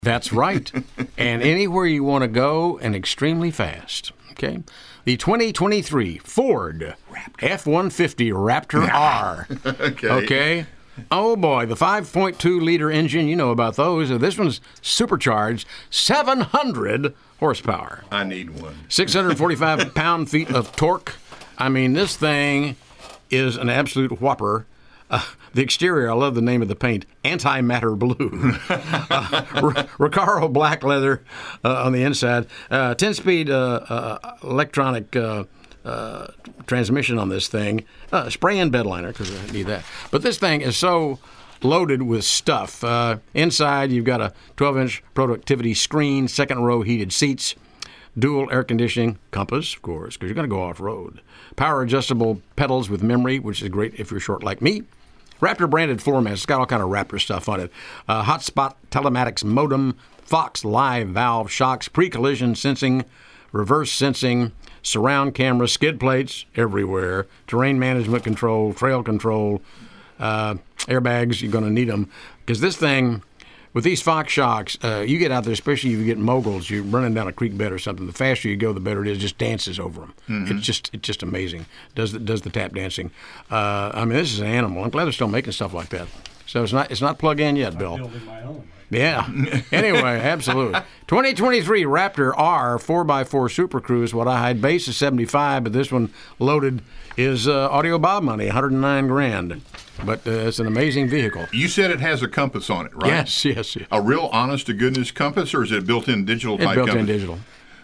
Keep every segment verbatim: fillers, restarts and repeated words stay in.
That's right. And anywhere you want to go and extremely fast. Okay. The twenty twenty-three Ford F one fifty Raptor R. Okay. Okay. Oh, boy. The five point two liter engine, you know about those. This one's supercharged, seven hundred horsepower. I need one. six hundred forty-five pound-feet of torque. I mean, this thing is an absolute whopper. Uh, the exterior, I love the name of the paint, Antimatter Blue. uh, R- Recaro black leather uh, on the inside. Uh, ten-speed uh, uh, electronic uh, uh, transmission on this thing. Uh, spray and bed liner, because I need that. But this thing is so loaded with stuff. Uh, inside, you've got a twelve-inch productivity screen, second-row heated seats, dual air conditioning, compass, of course, because you're going to go off-road. Power-adjustable pedals with memory, which is great if you're short like me. Raptor-branded floor mats. It's got all kind of Raptor stuff on it. Uh, hotspot telematics modem, Fox live valve shocks, pre-collision sensing, reverse sensing, surround camera, skid plates everywhere, terrain management control, trail control, uh, airbags. You're going to need them because this thing, with these Fox shocks, uh, you get out there, especially if you get moguls, you're running down a creek bed or something. The faster you go, the better it is. It just dances over them. Mm-hmm. It's just it's just amazing. Does the, does the tap dancing? Uh, I mean, this is an animal. I'm glad they're still making stuff like that. So it's not it's not plug in yet, Bill. I'm building my own. Yeah. Anyway, absolutely. twenty twenty-three Raptor R four by four Super Cruise. What I had base is seventy-five, but this one loaded is uh, Audio Bob money, one hundred nine grand. But uh, it's an amazing vehicle. You said it has a compass on it, right? Yes, yes, yes. A real honest-to-goodness compass, or is it built-in digital It's type built-in compass? digital.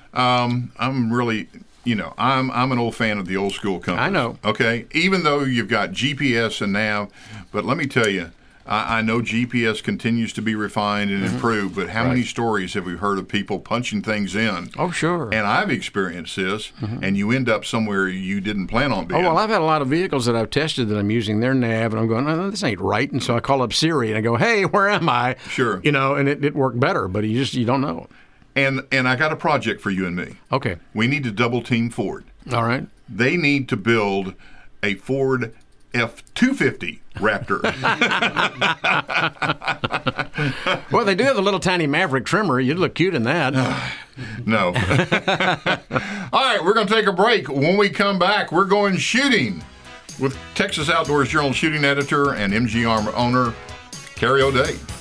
Um, I'm really, you know, I'm I'm an old fan of the old school compass. I know. Okay, even though you've got G P S and nav, but let me tell you, I, I know G P S continues to be refined and mm-hmm. improved, but how right. many stories have we heard of people punching things in? Oh, sure. And I've experienced this, mm-hmm. and you end up somewhere you didn't plan on being. Oh, well, I've had a lot of vehicles that I've tested that I'm using their nav, and I'm going, no, this ain't right. And so I call up Siri, and I go, hey, where am I? Sure. You know, and it, it worked better, but you just you don't know. And and I got a project for you and me. Okay. We need to double team Ford. All right. They need to build a Ford F two fifty Raptor. Well, they do have a little tiny Maverick trimmer. You'd look cute in that. No. All right, we're going to take a break. When we come back, we're going shooting with Texas Outdoors Journal shooting editor and M G Armor owner, Kerry O'Day.